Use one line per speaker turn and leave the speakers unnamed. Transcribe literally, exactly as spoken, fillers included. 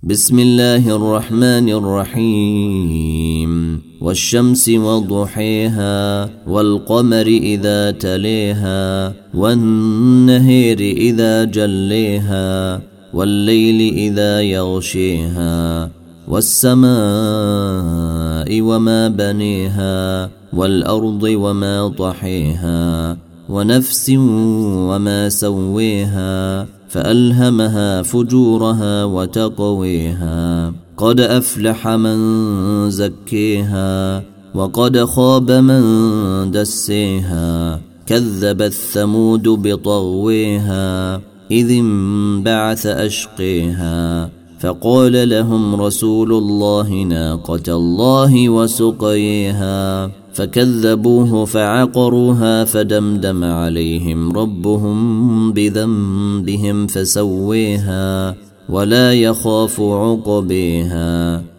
بسم الله الرحمن الرحيم والشمس وضحيها والقمر إذا تليها والنهر إذا جليها والليل إذا يغشيها والسماء وما بنيها والأرض وما طحيها ونفس وما سويها فألهمها فجورها وتقويها قد أفلح من زكيها وقد خاب من دسيها كذبت ثمود بطغويها إذ انبعث أشقيها فقال لهم رسول الله ناقة الله وسقيها فكذبوه فعقروها فدمدم عليهم ربهم بذنبهم فسويها ولا يخاف عقبيها